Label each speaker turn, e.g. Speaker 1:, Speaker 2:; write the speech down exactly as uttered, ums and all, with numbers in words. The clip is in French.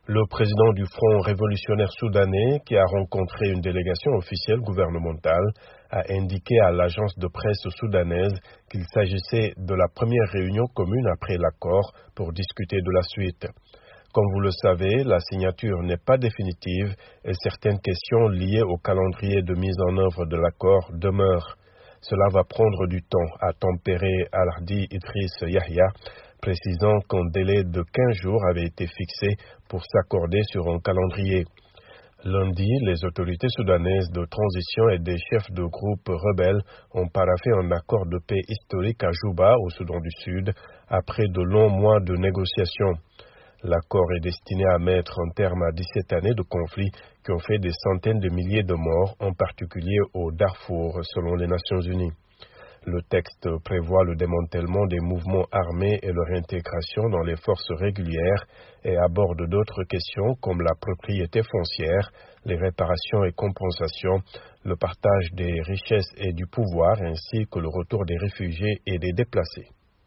Speaker 1: Le président du Front révolutionnaire soudanais, qui a rencontré une délégation officielle gouvernementale, a indiqué à l'agence de presse soudanaise qu'il s'agissait de la première réunion commune après l'accord pour discuter de la suite. Comme vous le savez, la signature n'est pas définitive et certaines questions liées au calendrier de mise en œuvre de l'accord demeurent. Cela va prendre du temps, a tempéré Al-Hardi Idriss Yahya, précisant qu'un délai de quinze jours avait été fixé pour s'accorder sur un calendrier. Lundi, les autorités soudanaises de transition et des chefs de groupes rebelles ont paraphé un accord de paix historique à Juba, au Soudan du Sud, après de longs mois de négociations. L'accord est destiné à mettre un terme à dix-sept années de conflits qui ont fait des centaines de milliers de morts, en particulier au Darfour, selon les Nations Unies. Le texte prévoit le démantèlement des mouvements armés et leur intégration dans les forces régulières et aborde d'autres questions comme la propriété foncière, les réparations et compensations, le partage des richesses et du pouvoir ainsi que le retour des réfugiés et des déplacés.